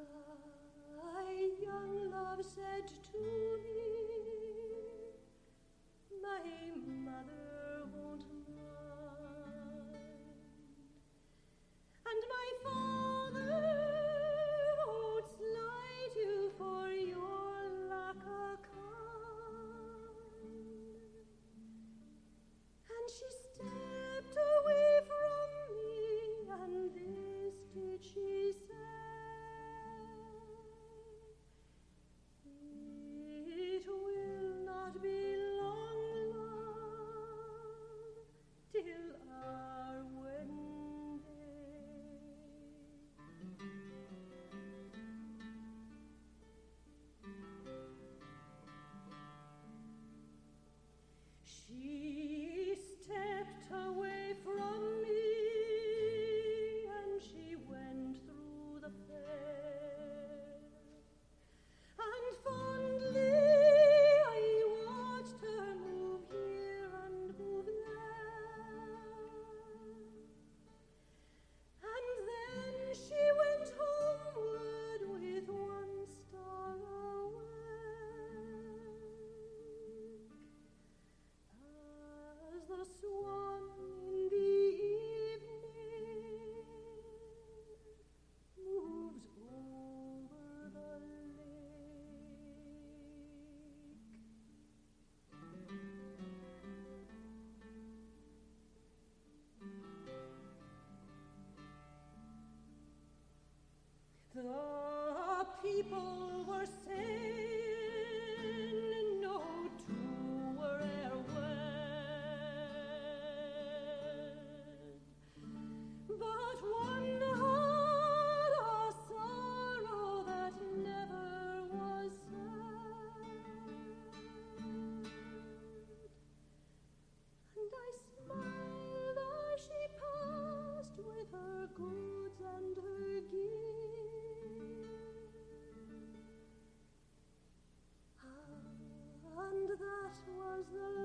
My young love said to me, my mother won't mind, and my father won't slight you for your lack of kind. And she stepped away from me, and this did she say, it will not be long, love, till our wedding day. She stepped away from me, and she went through the fair, and fondly I watched her move here and move there, and then she went homeward with one star awake. As the swan in the evening moves over the lake. The people were saying, no two were e'er wed, but one had a sorrow that never was said. And I smiled as she passed with her goods and her gifts. And that was the